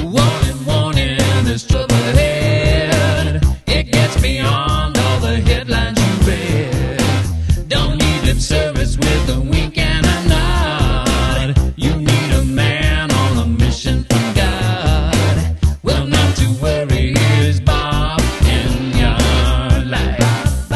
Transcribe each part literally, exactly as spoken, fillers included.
Warning, warning, there's trouble ahead. It gets beyond all the headlines you read. Don't need lip service with a wink and a nod. You need a man on a mission from God. Well, not to worry, here's Bob in your life.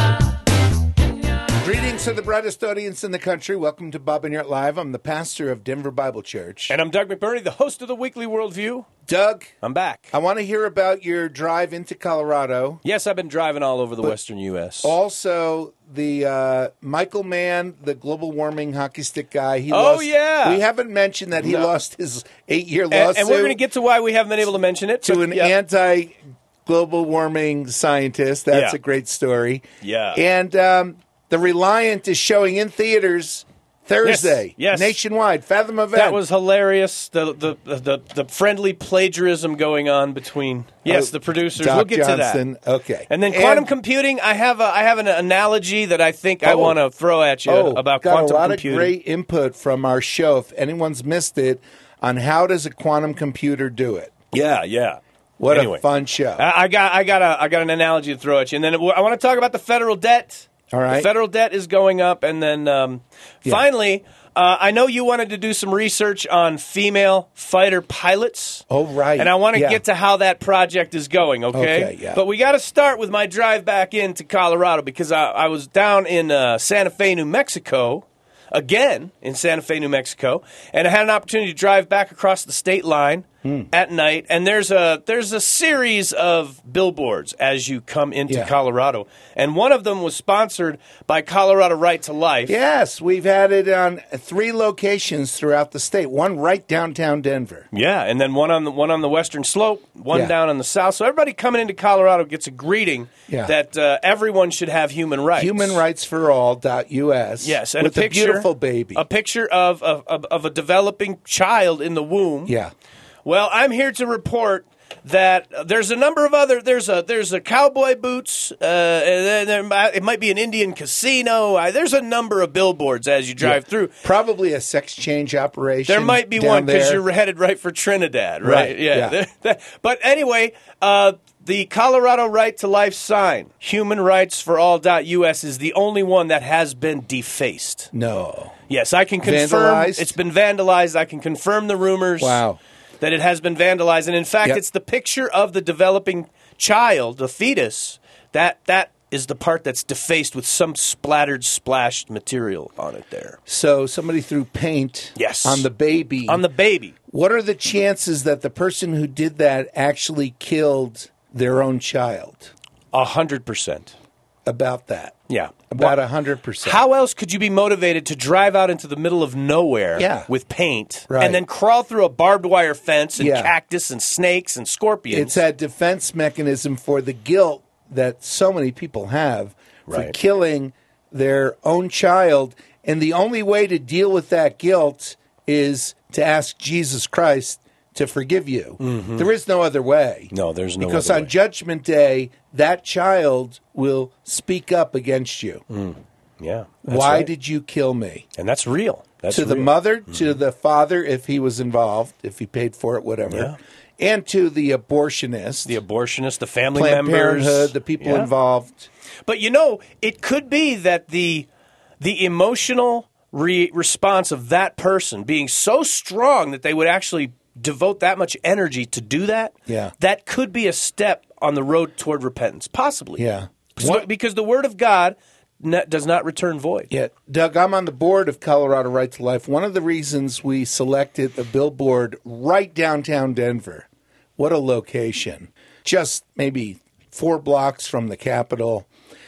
Greetings to the brightest audience in the country. Welcome to Bob and Yurt Live. I'm the pastor of Denver Bible Church. And I'm Doug McBurney, the host of the Weekly Worldview. Doug, I'm back. I want to hear about your drive into Colorado. Yes, I've been driving all over the western U S Also, the uh, Michael Mann, the global warming hockey stick guy. He Oh, lost, yeah. We haven't mentioned that he No. lost his eight-year and, lawsuit. and we're going to get to why we haven't been able to mention it. to but, an yeah. anti-global warming scientist. That's Yeah. a great story. Yeah. And um, The Reliant is showing in theaters Thursday, Yes, yes. nationwide. Fathom event. That was hilarious. The, the the the friendly plagiarism going on between yes Oh, the producers. Doc we'll get Johnson. to that. Okay. And then quantum computing. I have a I have an analogy that I think I Oh. want to throw at you oh, about got quantum a lot computing. of great input from our show. If anyone's missed it, on how does a quantum computer do it? Yeah, yeah. What Anyway. a fun show! I I got I got a I got an analogy to throw at you, and then I want to talk about the federal debt. All right. The federal debt is going up, and then um, Yeah. finally, uh, I know you wanted to do some research on female fighter pilots. Oh, right. And I want to Yeah. get to how that project is going, okay? Okay, yeah. But we got to start with my drive back into Colorado because I, I was down in uh, Santa Fe, New Mexico, again in Santa Fe, New Mexico, and I had an opportunity to drive back across the state line Hmm. at night. And there's a there's a series of billboards as you come into Yeah. Colorado, and one of them was sponsored by Colorado Right to Life. Yes, we've had it on three locations throughout the state. One right downtown Denver. Yeah, and then one on the one on the western slope, one Yeah. down on the south. So everybody coming into Colorado gets a greeting Yeah. that uh, everyone should have human rights. Human Rights for All dot U S. Yes, and with a picture, beautiful baby. a picture of, of of of a developing child in the womb. yeah. Well, I'm here to report that there's a number of other there's a there's a cowboy boots. Uh, and then there might, it might be an Indian casino. I, there's a number of billboards as you drive Yeah. through. Probably a sex change operation. There might be down one because there. you're headed right for Trinidad, right? Right, Yeah. yeah. But anyway, uh, the Colorado Right to Life sign, human rights for all dot U S, is the only one that has been defaced. No. Yes, I can confirm Vandalized? it's been vandalized. I can confirm the rumors. Wow. That it has been vandalized, and in fact, Yep. it's the picture of the developing child, the fetus, that that is the part that's defaced with some splattered, splashed material on it there. So somebody threw paint Yes. on the baby. On the baby. What are the chances that the person who did that actually killed their own child? A hundred percent. About that. Yeah. About a hundred percent. How else could you be motivated to drive out into the middle of nowhere Yeah. with paint Right. and then crawl through a barbed wire fence and Yeah. cactus and snakes and scorpions? It's that defense mechanism for the guilt that so many people have for Right. killing their own child. And the only way to deal with that guilt is to ask Jesus Christ to forgive you. There is no other way. No, there's no Because other on way. Judgment Day, that child will speak up against you. yeah. That's Why right. did you kill me? And that's real. That's to the real. mother, to the father, if he was involved, if he paid for it, whatever, Yeah. and to the abortionist, The abortionist, the family Planned members, Parenthood, the people Yeah. involved. But you know, it could be that the the emotional re- response of that person being so strong that they would actually devote that much energy to do that. Yeah. That could be a step on the road toward repentance, possibly. Yeah. Because, What- because the word of God ne- does not return void. Yeah, Doug, I'm on the board of Colorado Right to Life. One of the reasons we selected the billboard right downtown Denver, what a location, just maybe four blocks from the Capitol,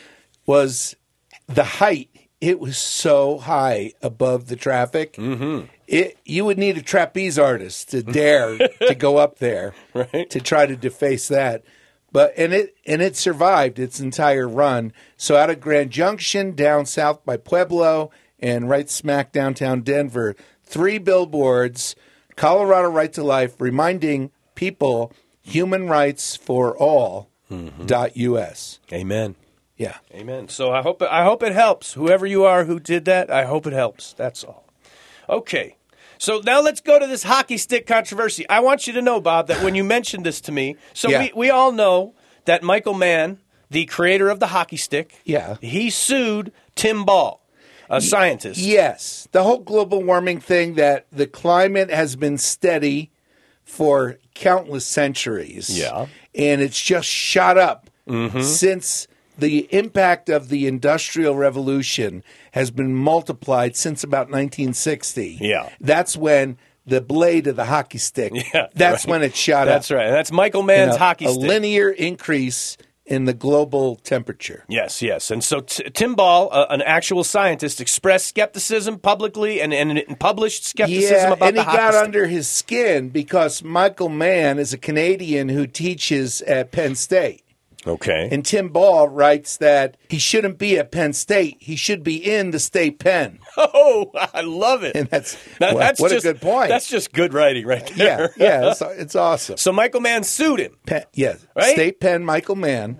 was the height. It was so high above the traffic. Mm-hmm. It, you would need a trapeze artist to dare to go up there Right. to try to deface that. But and it and it survived its entire run. So out of Grand Junction, down south by Pueblo, and right smack downtown Denver, three billboards, Colorado Right to Life, reminding people human rights for all dot U S. Amen. Yeah. Amen. So I hope I hope it helps. Whoever you are who did that, I hope it helps. That's all. Okay. So now let's go to this hockey stick controversy. I want you to know, Bob, that when you mentioned this to me, so Yeah. we, we all know that Michael Mann, the creator of the hockey stick, Yeah. he sued Tim Ball, a scientist. Yes. The whole global warming thing, that the climate has been steady for countless centuries. Yeah. And it's just shot up Mm-hmm. since the impact of the Industrial Revolution has been multiplied since about nineteen sixty. Yeah. That's when the blade of the hockey stick, Yeah, that's right. when it shot That's up. right. And that's Michael You Mann's know, hockey a stick. linear increase in the global temperature. Yes, yes. And so t- Tim Ball, uh, an actual scientist, expressed skepticism publicly and, and, and published skepticism Yeah, about and the he hockey got stick. under his skin because Michael Mann is a Canadian who teaches at Penn State. Okay. And Tim Ball writes that he shouldn't be at Penn State. He should be in the state pen. Oh, I love it. And that's, Now, what, that's what just, a good point. That's just good writing right there. yeah, yeah, it's, it's awesome. So Michael Mann sued him. Penn, yeah, Right? State Penn Michael Mann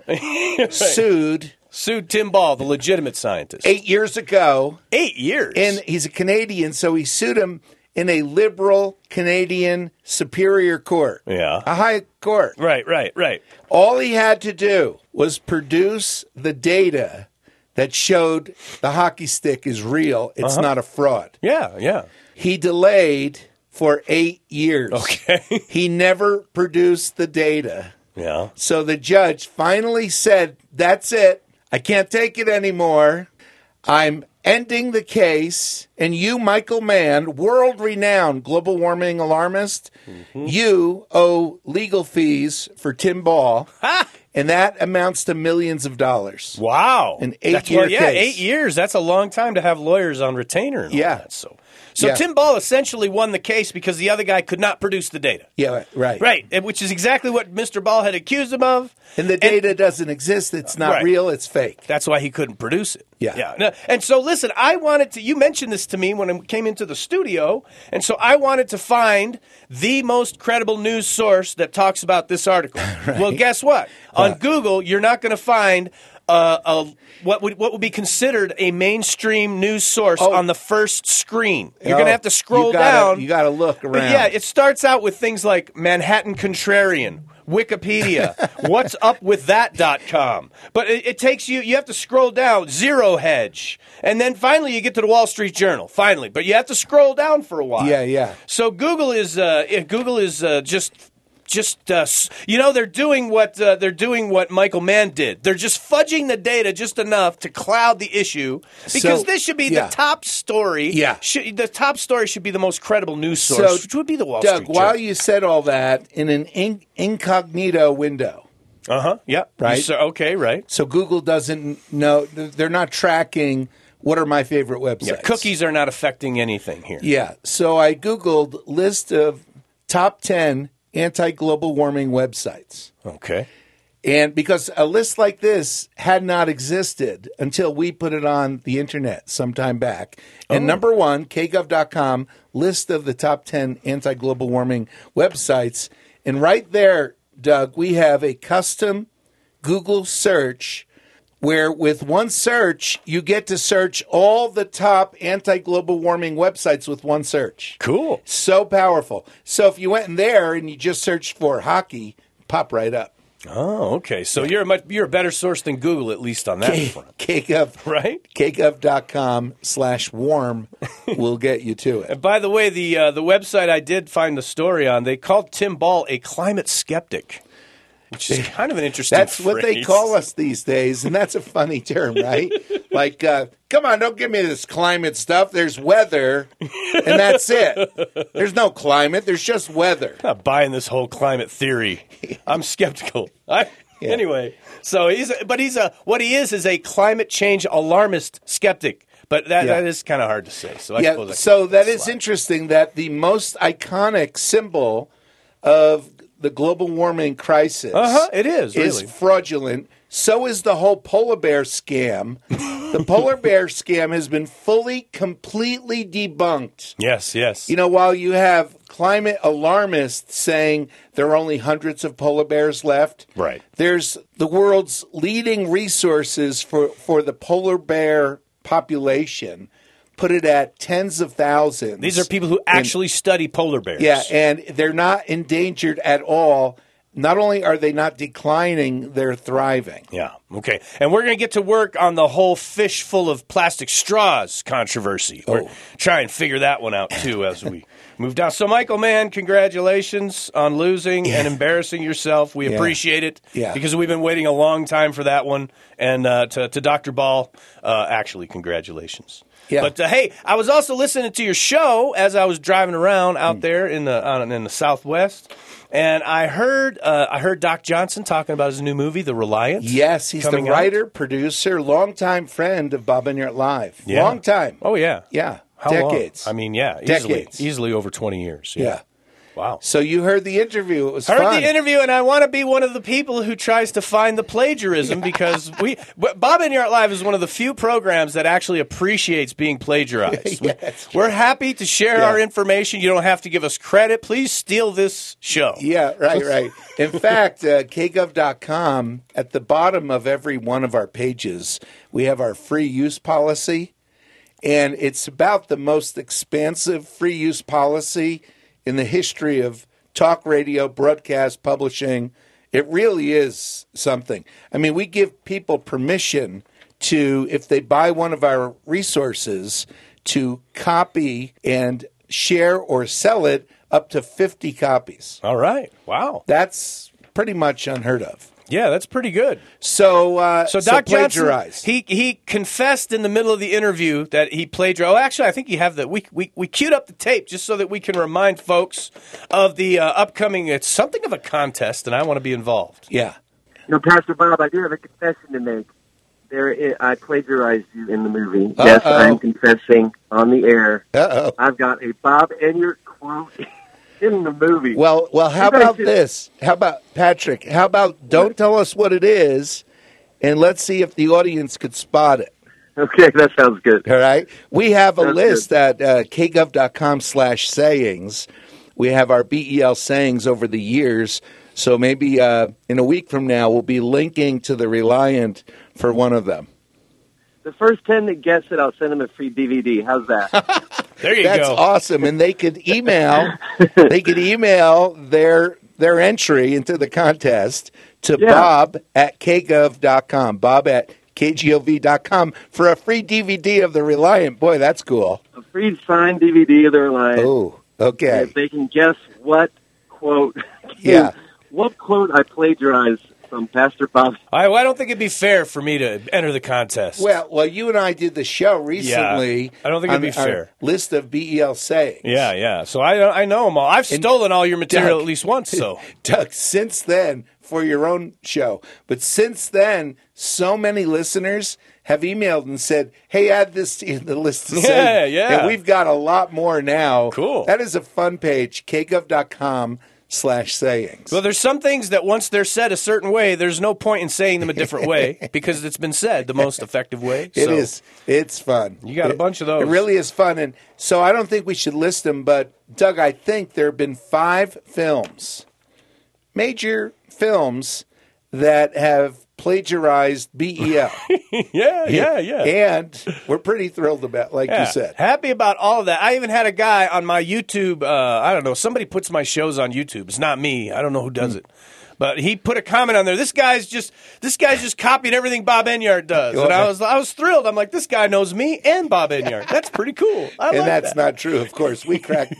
sued Sued Tim Ball, the legitimate scientist. eight years ago. Eight years. And he's a Canadian, so he sued him in a liberal Canadian superior court. Yeah. A high court. Right, right, right. All he had to do was produce the data that showed the hockey stick is real. It's Uh-huh. not a fraud. Yeah, yeah. He delayed for eight years. Okay. He never produced the data. Yeah. So the judge finally said, that's it. I can't take it anymore. I'm ending the case. And you, Michael Mann, world-renowned global warming alarmist, Mm-hmm. you owe legal fees for Tim Ball. Ha! And that amounts to millions of dollars. Wow. An That's eight-year well, yeah, case. eight years. That's a long time to have lawyers on retainer. And all Yeah. that, so, so Yeah. Tim Ball essentially won the case because the other guy could not produce the data. Yeah, right. Right, and which is exactly what Mister Ball had accused him of. And the data doesn't exist. It's not Right. real. It's fake. That's why he couldn't produce it. Yeah. yeah. No, and so, listen, I wanted to. You mentioned this to me when I came into the studio, and so I wanted to find the most credible news source that talks about this article. Well, guess what? On What? Google, you're not going to find uh, a what would what would be considered a mainstream news source Oh. on the first screen. You're Oh, going to have to scroll you gotta- down. You got to look But around. yeah, it starts out with things like Manhattan Contrarian, Wikipedia, what's up with that dot com. But it, it takes you, you have to scroll down, Zero Hedge. And then finally you get to the Wall Street Journal, finally. But you have to scroll down for a while. Yeah, yeah. So Google is, uh, yeah, Google is uh, just... Just uh, s- you know, they're doing what uh, they're doing what Michael Mann did. They're just fudging the data just enough to cloud the issue because So, this should be yeah. the top story. Yeah. Should, the top story should be the most credible news source, So, which would be the Wall Doug, Street while Journal. you said all that in an in- incognito window, Uh huh. Yep. Right. You sa- okay. Right. so Google doesn't know, they're not tracking what are my favorite websites. Yeah. Cookies are not affecting anything here. Yeah. So I Googled list of top ten anti-global warming websites. Okay. And because a list like this had not existed until we put it on the internet some time back. And Oh. number one, K gov dot com, list of the top ten anti-global warming websites. And right there, Doug, we have a custom Google search where with one search, you get to search all the top anti-global warming websites with one search. Cool. So powerful. So if you went in there and you just searched for hockey, pop right up. Oh, okay. So you're a much you're a better source than Google, at least on that K- front, KGov, right? K gov dot com slash warm will get you to it. And by the way, the uh, the website I did find the story on, they called Tim Ball a climate skeptic, which is kind of an interesting. That's what they phrase. call us these days, and that's a funny term, right? Like, uh, come on, don't give me this climate stuff. There's weather, and that's it. There's no climate. There's just weather. I'm not buying this whole climate theory. I'm skeptical. I, Yeah. Anyway, so he's a, but he's a what he is is a climate change alarmist skeptic. But that, Yeah. that is kind of hard to say. So I Yeah, suppose I so can that is slide. interesting that the most iconic symbol of the global warming crisis Uh-huh, it is, is really. fraudulent. So is the whole polar bear scam. The polar bear scam has been fully, completely debunked. Yes, yes. You know, while you have climate alarmists saying there are only hundreds of polar bears left, Right. there's the world's leading resources for, for the polar bear population put it at tens of thousands. These are people who actually and, study polar bears. Yeah, and they're not endangered at all. Not only are they not declining, they're thriving. Yeah, okay. And we're going to get to work on the whole fish full of plastic straws controversy. We're oh. try and figure that one out, too, as we move down. So, Michael, man, congratulations on losing yeah. and embarrassing yourself. We yeah. appreciate it yeah. because we've been waiting a long time for that one. And uh, to, to Doctor Ball, uh, actually, congratulations. Yeah. But, uh, hey, I was also listening to your show as I was driving around out mm. there in the uh, in the Southwest. And I heard uh, I heard Doc Johnson talking about his new movie, The Reliant. Yes, he's the writer, out. producer, longtime friend of Bob Enyart Live. Yeah. Long time. Oh, yeah. Yeah. How Decades. Long? I mean, yeah. Decades. Easily, easily over twenty years. Yeah. yeah. Wow. So you heard the interview. It was heard fun. the interview, and I want to be one of the people who tries to find the plagiarism because we Bob Enyart Live is one of the few programs that actually appreciates being plagiarized. yeah, We're happy to share yeah. our information. You don't have to give us credit. Please steal this show. Yeah, right, right. In fact, uh, K Gov dot com, at the bottom of every one of our pages, we have our free use policy, and it's about the most expansive free use policy in the history of talk radio, broadcast, publishing. It really is something. I mean, we give people permission to, if they buy one of our resources, to copy and share or sell it up to fifty copies. All right. Wow. That's pretty much unheard of. Yeah, that's pretty good. So, uh, so, so Doc plagiarized. Johnson, he he confessed in the middle of the interview that he plagiarized. Oh, actually, I think you have the we we we queued up the tape just so that we can remind folks of the uh, upcoming. It's something of a contest, and I want to be involved. Yeah. You know, Pastor Bob, I do have a confession to make. There, is, I plagiarized you in the movie. Uh-oh. Yes, I'm confessing on the air. Uh-oh. I've got a Bob Enyart quote in the movie. Well, well, how about this? How about, Patrick, how about don't tell us what it is, and let's see if the audience could spot it. Okay, that sounds good. All right? We have a That's list good. at uh, K Gov dot com slash sayings. We have our B E L sayings over the years, so maybe uh, in a week from now we'll be linking to the Reliant for one of them. The first ten that gets it, I'll send them a free D V D. How's that? There you That's go. That's awesome. And they could email they could email their their entry into the contest to Yeah. Bob at K Gov dot com. Bob at K G O V dot com for a free D V D of the Reliant. Boy, that's cool. A free signed D V D of the Reliant. Oh, okay. If they can guess what quote, Yeah. what quote I plagiarized from Pastor Bob. I, well, I don't think it'd be fair for me to enter the contest. Well, well, you and I did the show recently. Yeah, I don't think it'd on be our fair. List of B E L sayings. Yeah, yeah. So I I know them all. I've And stolen all your material Doug- at least once. So Doug, since then, for your own show, but since then, so many listeners have emailed and said, hey, add this to the list of Yeah, sayings. yeah. And we've got a lot more now. Cool. That is a fun page, K Gov dot com slash sayings. well, there's some things that once they're said a certain way, there's no point in saying them a different way because it's been said the most effective way. It So is. It's fun. You got a It- bunch of those. It really is fun. And so I don't think we should list them, but Doug, I think there have been five films, major films, that have plagiarized B E L. Yeah, yeah, yeah. And we're pretty thrilled about, like Yeah. you said. Happy about all of that. I even had a guy on my YouTube. Uh, I don't know. Somebody puts my shows on YouTube. It's not me. I don't know who does it. But he put a comment on there. This guy's just this guy's just copied everything Bob Enyart does, and I was I was thrilled. I'm like, this guy knows me and Bob Enyart. That's pretty cool. I And like that's that. not true, of course. We cracked.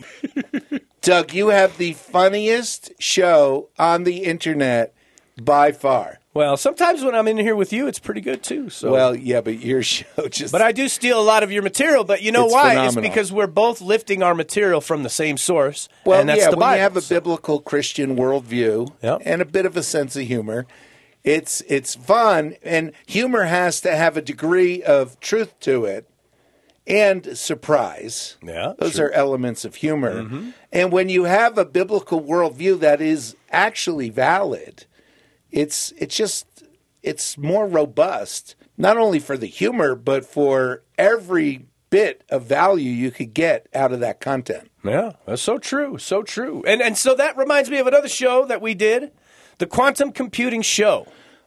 Doug, you have the funniest show on the internet by far. Well, sometimes when I'm in here with you, it's pretty good too. So Well, yeah, but your show just... But I do steal a lot of your material. But you know It's why? phenomenal. It's because we're both lifting our material from the same source. Well, and that's yeah, the when Bible. you have a So- biblical Christian worldview Yep. and a bit of a sense of humor, it's it's fun, and humor has to have a degree of truth to it and surprise. Yeah, Those sure. are elements of humor. And when you have a biblical worldview that is actually valid, it's it's just it's more robust, not only for the humor, but for every bit of value you could get out of that content. Yeah, that's so true, so true. And and so that reminds me of another show that we did, the Quantum Computing Show.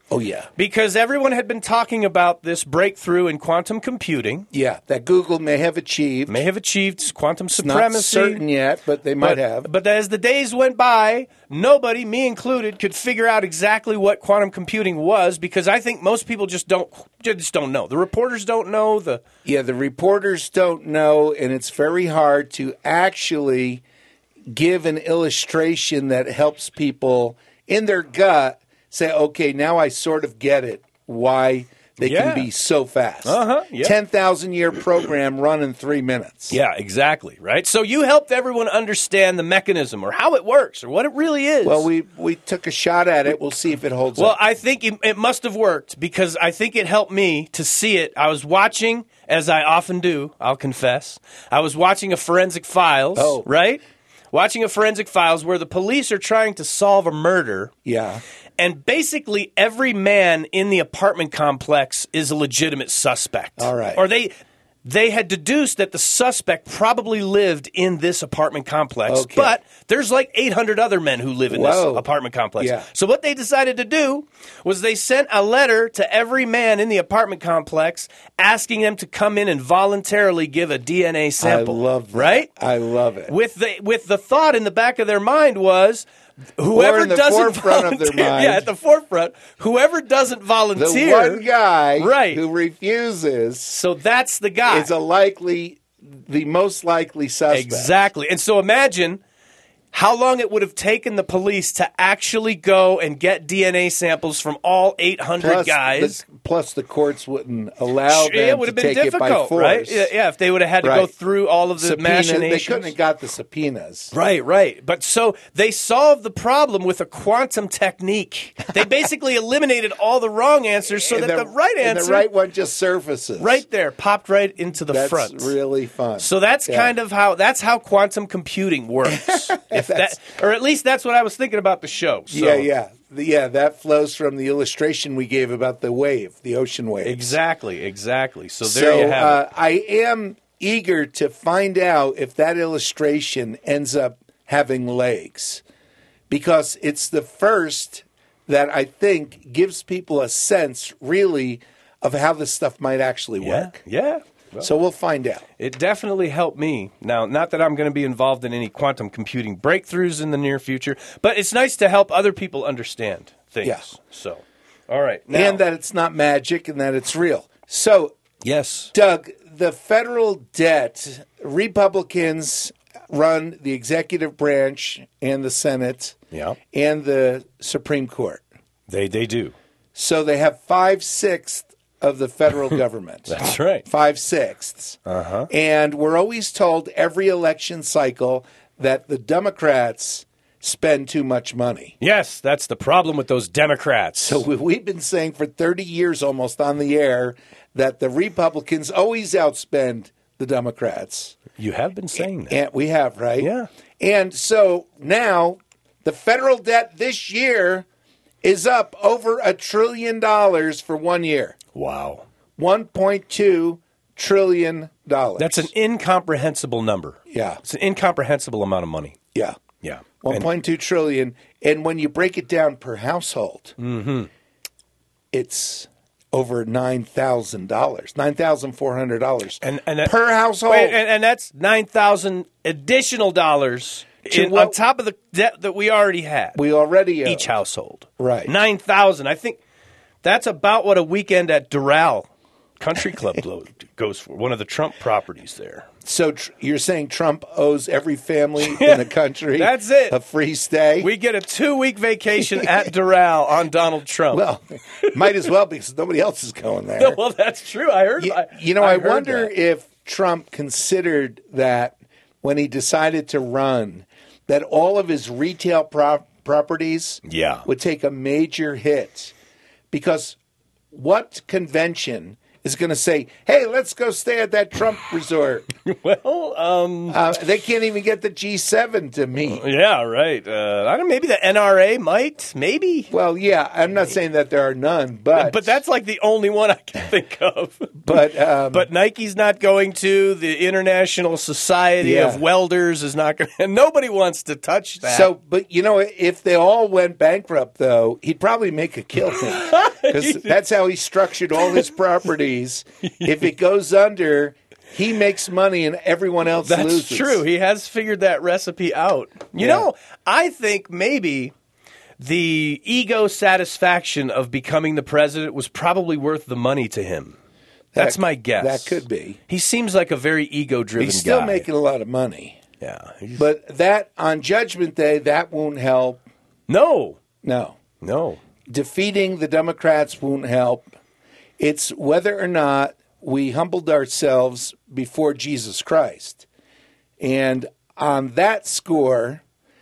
Oh, yeah. Because everyone had been talking about this breakthrough in quantum computing. Yeah, that Google may have achieved. May have achieved quantum Not supremacy. certain yet, but they might but, have. But as the days went by, nobody, me included, could figure out exactly what quantum computing was because I think most people just don't just don't know. The reporters don't know. The Yeah, the reporters don't know, and it's very hard to actually give an illustration that helps people in their gut say, okay, now I sort of get it, why they Yeah. can be so fast. Uh-huh, yeah. ten thousand year program run in three minutes. Yeah, exactly, right? So you helped everyone understand the mechanism or how it works or what it really is. Well, we, we took a shot at it. We'll see if it holds Well, up. I think it, it must have worked because I think it helped me to see it. I was watching, as I often do, I'll confess. I was watching a Forensic Files, Oh. right? Watching a Forensic Files where the police are trying to solve a murder. Yeah. And basically, every man in the apartment complex is a legitimate suspect. All right. Or they they had deduced that the suspect probably lived in this apartment complex. Okay. But there's like eight hundred other men who live in Whoa. this apartment complex. Yeah. So what they decided to do was they sent a letter to every man in the apartment complex asking them to come in and voluntarily give a D N A sample. I love that. Right? I love it. With the with the thought in the back of their mind was whoever Or in the doesn't forefront of their volunteer- mind. yeah, at the forefront, whoever doesn't The volunteer, one guy Right. who refuses so that's the guy. is a likely, the most likely suspect. Exactly. And so imagine how long it would have taken the police to actually go and get D N A samples from all eight hundred Plus guys. The, plus, the courts wouldn't allow Sure, them it would to have been take it by difficult, force. right? Yeah, yeah, if they would have had to go Right. through all of the Subpoena, machinations. they couldn't have got the subpoenas. Right, right. But so they solved the problem with a quantum technique. They basically eliminated all the wrong answers so And that the, right and answer the right one just surfaces. right there popped right into the That's front. really fun. So that's Yeah. kind of how that's how quantum computing works. If that, That's- or at least that's what I was thinking about the show. So. Yeah, yeah. The- yeah, that flows from the illustration we gave about the wave, the ocean wave. Exactly, exactly. So there So you have uh, it. I am eager to find out if that illustration ends up having legs, because it's the first that I think gives people a sense, really, of how this stuff might actually Yeah, work. yeah. Well, So we'll find out. it definitely helped me. Now, not that I'm going to be involved in any quantum computing breakthroughs in the near future, but it's nice to help other people understand things. Yeah. So, all right. Now, And that it's not magic and that it's real. So, yes. Doug, the federal debt, Republicans run the executive branch and the Senate Yeah. and the Supreme Court. They they do. So they have five-sixths of the federal government. That's right. Five-sixths. Uh-huh. And we're always told every election cycle that the Democrats spend too much money. Yes, that's the problem with those Democrats. So we- we've been saying for thirty years almost on the air that the Republicans always outspend the Democrats. you have been saying that. And we have, right? Yeah. And so now the federal debt this year is up over a trillion dollars for one year. Wow. one point two trillion dollars. That's an incomprehensible number. Yeah. It's an incomprehensible amount of money. Yeah. Yeah. one point two trillion. And when you break it down per household, Mm-hmm. it's over nine thousand dollars, nine thousand four hundred dollars And, and that- per household. Wait, and, and that's nine thousand additional dollars To in, what- on top of the debt that we already had. we already owe. each household. Right. nine thousand. I think that's about what a weekend at Doral Country Club lo- goes for, one of the Trump properties there. So tr- you're saying Trump owes every family in the country That's it. a free stay? We get a two-week vacation at Doral on Donald Trump. Well, might as well because nobody else is going there. well, that's true. I heard. you, I, you know, I, heard wonder that. if Trump considered that when he decided to run, that all of his retail prop- properties Yeah. would take a major hit. Because what convention is going to say, hey, let's go stay at that Trump resort? Well, um, Uh, they can't even get the G seven to meet. yeah, right. Uh, I don't. Maybe the N R A might. Maybe. Well, yeah, I'm not saying that there are none, but But that's like the only one I can think of. but um, But Nike's not going to. The International Society Yeah. of Welders is not going. And nobody wants to touch that. So, but you know, if they all went bankrupt, though, he'd probably make a killing because that's how he structured all his properties. If it goes under, he makes money and everyone else that's loses. true. He has figured that recipe out. You Yeah. know, I think maybe the ego satisfaction of becoming the president was probably worth the money to him. That's That- my guess. that could be. He seems like a very ego-driven He's still guy. making a lot of money, Yeah. he's- but that on Judgment Day, that won't help. no. No, No. defeating the Democrats won't help. It's whether or not we humbled ourselves before Jesus Christ. And on that score,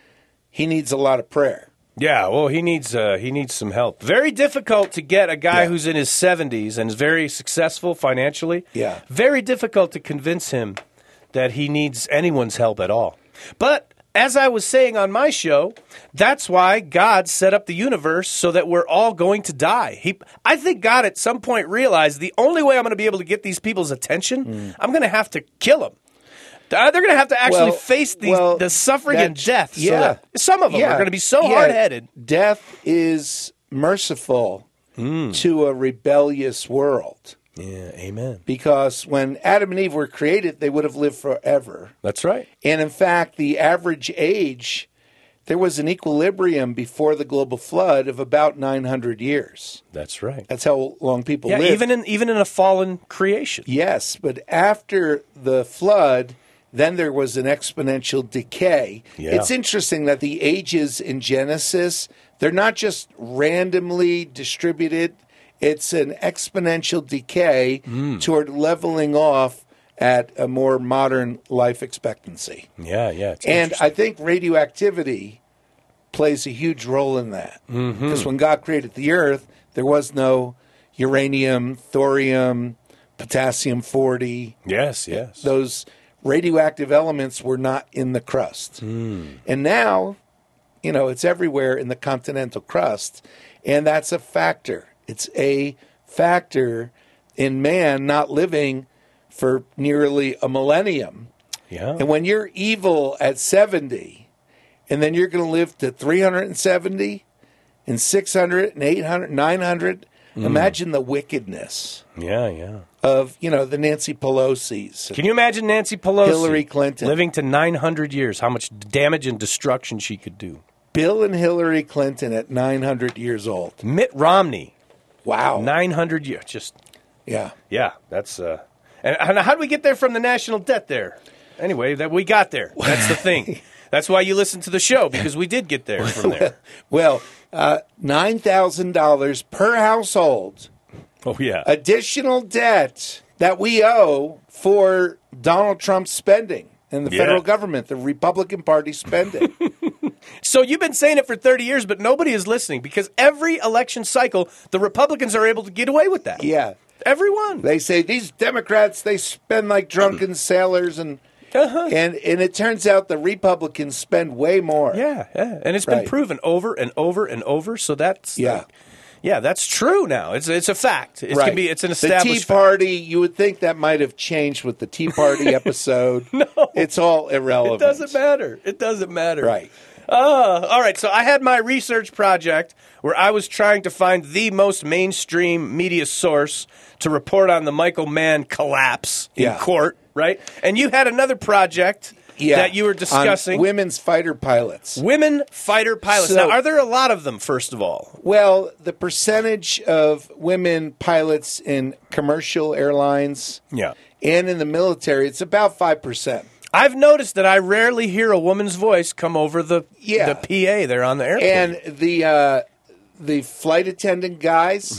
he needs a lot of prayer. Yeah, well, he needs uh, he needs some help. Very difficult to get a guy Yeah. who's in his seventies and is very successful financially. Yeah. Very difficult to convince him that he needs anyone's help at all. But as I was saying on my show, that's why God set up the universe so that we're all going to die. He, I think God at some point realized the only way I'm going to be able to get these people's attention, I'm going to have to kill them. Uh, They're going to have to actually Well- face these, well, the suffering that- and death. so yeah. that- some of them Yeah. are going to be so Yeah. hard-headed. Death is merciful to a rebellious world. Yeah, amen. Because when Adam and Eve were created, they would have lived forever. That's right. And in fact, the average age, there was an equilibrium before the global flood of about nine hundred years. That's right. That's how long people Yeah, live. even in even in a fallen creation. Yes, but after the flood, then there was an exponential decay. Yeah. It's interesting that the ages in Genesis, they're not just randomly distributed. It's an exponential decay Mm. toward leveling off at a more modern life expectancy. Yeah, yeah. It's And interesting. I think radioactivity plays a huge role in that. Mm-hmm. Because when God created the earth, there was no uranium, thorium, potassium forty. yes, yes. Those radioactive elements were not in the crust. Hmm. And now, you know, it's everywhere in the continental crust. And that's a factor. It's a factor in man not living for nearly a millennium. yeah. And when you're evil at seventy, and then you're going to live to three hundred seventy and six hundred and eight hundred, nine hundred, imagine the wickedness yeah, yeah. of, you know, the Nancy Pelosi's. Can you imagine Nancy Pelosi Hillary Clinton. living to nine hundred years, how much damage and destruction she could do? Bill and Hillary Clinton at nine hundred years old. Mitt Romney, Wow. nine hundred years. Just, Yeah. yeah, that's... Uh, and, and how did we get there from the national debt there? Anyway, that we got there. That's the thing. That's why you listen to the show, because we did get there from there. Well, uh, nine thousand dollars per household. Oh, yeah. Additional debt that we owe for Donald Trump's spending and the Yeah. federal government, the Republican Party spending. So you've been saying it for thirty years, but nobody is listening because every election cycle, the Republicans are able to get away with that. Yeah. Everyone. They say these Democrats, they spend like drunken sailors, and Uh-huh. and and it turns out the Republicans spend way more. Yeah, yeah. And it's been Right. proven over and over and over. So that's Yeah. like- yeah, that's true now. It's it's a fact. It Right. can be it's an the established Tea Party, you would think that might have changed with the Tea Party episode. No. It's all fact. irrelevant. It doesn't matter. It doesn't matter. Right. Uh, all right, so I had my research project where I was trying to find the most mainstream media source to report on the Michael Mann collapse in Yeah. court, right? And you had another project Yeah. that you were discussing. On women's fighter pilots. Women fighter pilots. So- now, are there a lot of them, first of all? Well, the percentage of women pilots in commercial airlines Yeah. and in the military, it's about five percent. I've noticed that I rarely hear a woman's voice come over the Yeah. the P A there on the airplane. And the uh, the flight attendant guys,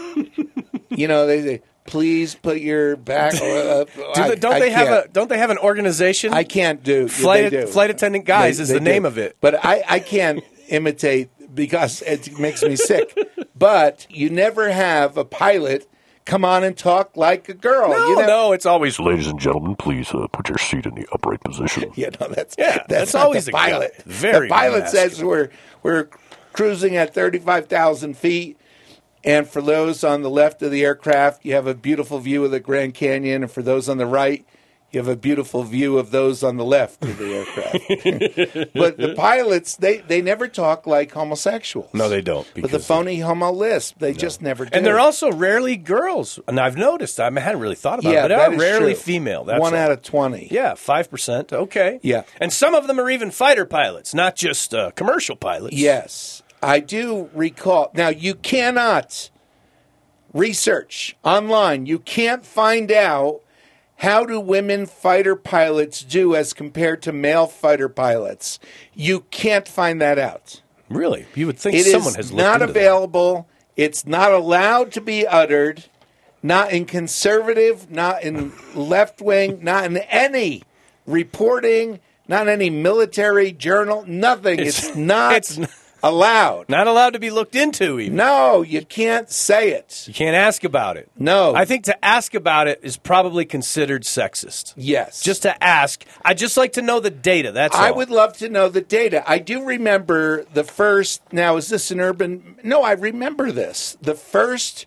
you know, they say, please put your back. Uh, Do I- they, don't I they have can't. a don't they have an organization? I can't do Flight- they do. flight attendant guys They- is they the do. name of it. But I, I can't imitate because it makes me sick. But you never have a pilot come on and talk like a girl. No, you know? no, it's always Ladies and gentlemen, please uh, put your seat in the upright position. Yeah, no, that's Yeah, that's, that's not always the a guy. pilot. Very the pilot masculine. says we're we're cruising at thirty-five thousand feet, and for those on the left of the aircraft, you have a beautiful view of the Grand Canyon, and for those on the right, you have a beautiful view of those on the left of the aircraft. But the pilots, they, they never talk like homosexuals. No, they don't. With the because phony homo lisp, they just never do. And they're also rarely girls. And I've noticed. I hadn't really thought about yeah, it, but they that are is rarely true. female. That's One all. out of twenty. Yeah, five percent. Okay. Yeah. And some of them are even fighter pilots, not just uh, commercial pilots. Yes, I do recall. Now, you cannot research online. You can't find out how do women fighter pilots do as compared to male fighter pilots. You can't find that out. Really? You would think It someone is has looked not into that. available. It's not allowed to be uttered. Not in conservative, not in left wing, not in any reporting, not in any military journal, nothing. It's, It's- not it's n- allowed. Not allowed to be looked into even. No, you can't say it. You can't ask about it. No. I think to ask about it is probably considered sexist. Yes. Just to ask. I'd just like to know the data. That's I all. would love to know the data. I do remember the first, now is this an urban? No, I remember this. The first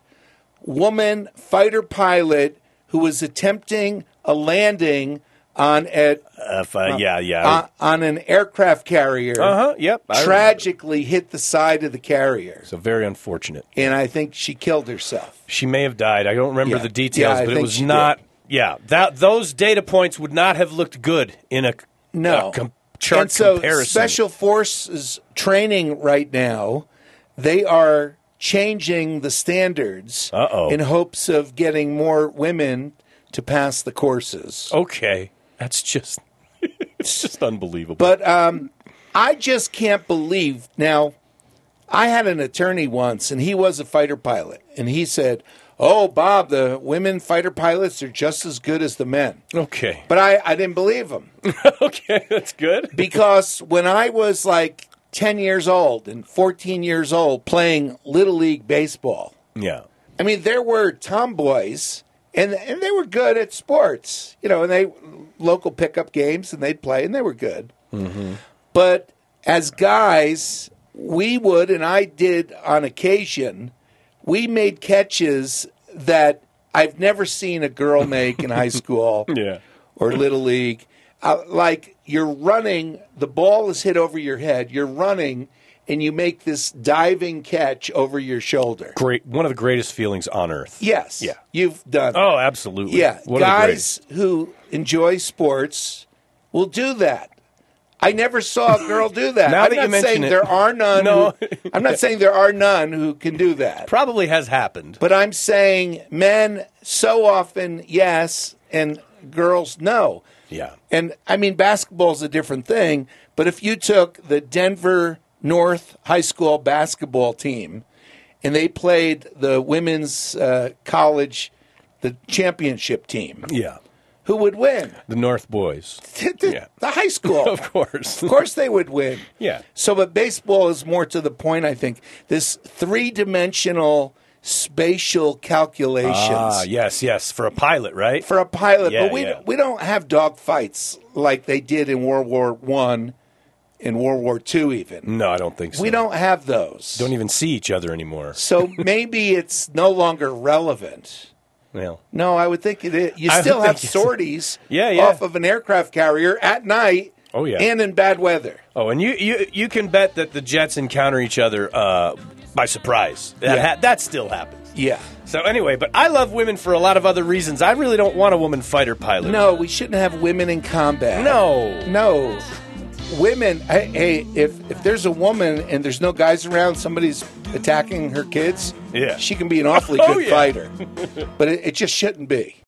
woman fighter pilot who was attempting a landing on a, Uh, if, uh, yeah, yeah. on, on an aircraft carrier. Uh-huh, yep, I remember. Tragically hit the side of the carrier. So very unfortunate. And I think she killed herself. She may have died. I don't remember Yeah. the details, Yeah, I but it think was she not. did. Yeah, that those data points would not have looked good in a, No. a com- chart and so comparison. Special Forces training right now, they are changing the standards Uh-oh. in hopes of getting more women to pass the courses. Okay, that's just it's just unbelievable. But um, I just can't believe. Now, I had an attorney once, and he was a fighter pilot, and he said, "Oh, Bob, the women fighter pilots are just as good as the men." okay, But I, I didn't believe him. okay, that's good. Because when I was like ten years old and fourteen years old playing Little League baseball, Yeah, I mean, there were tomboys, and, and they were good at sports, you know, and they local pickup games, and they'd play, and they were good. Mm-hmm. But as guys, we would, and I did on occasion, we made catches that I've never seen a girl make in high school yeah. or Little League. Uh, like you're running, the ball is hit over your head, you're running, and you make this diving catch over your shoulder. Great, one of the greatest feelings on earth. Yes. Yeah. You've done Oh, absolutely. Yeah. One of the Guys who enjoy sports will do that. I never saw a girl do that. Now I'm that you not mention saying it- there are none. No. who, I'm not saying there are none who can do that. Probably has happened. But I'm saying men so often yes, and girls no. Yeah. And I mean, basketball is a different thing. But if you took the Denver North High School basketball team and they played the women's uh, college, the championship team, Yeah. who would win? The North Boys. The, Yeah. the high school. Of course. Of course they would win. Yeah. So, but baseball is more to the point, I think. This three-dimensional spatial calculations. Ah, yes, yes. For a pilot, right? For a pilot, Yeah, but we yeah. we don't have dog fights like they did in World War One, in World War Two, even. No, I don't think so. We don't have those. Don't even see each other anymore. So maybe it's no longer relevant. Well, No, I would think it is. You I still would have think it's- sorties Yeah, yeah. off of an aircraft carrier at night. Oh, yeah. And in bad weather. oh, and you, you you can bet that the jets encounter each other uh, by surprise. That Yeah. ha- that still happens. Yeah. So anyway, but I love women for a lot of other reasons. I really don't want a woman fighter pilot. No, we shouldn't have women in combat. No. No. Women, hey, hey, if if there's a woman and there's no guys around, somebody's attacking her kids, Yeah. she can be an awfully Oh, good yeah. fighter. But it, it just shouldn't be.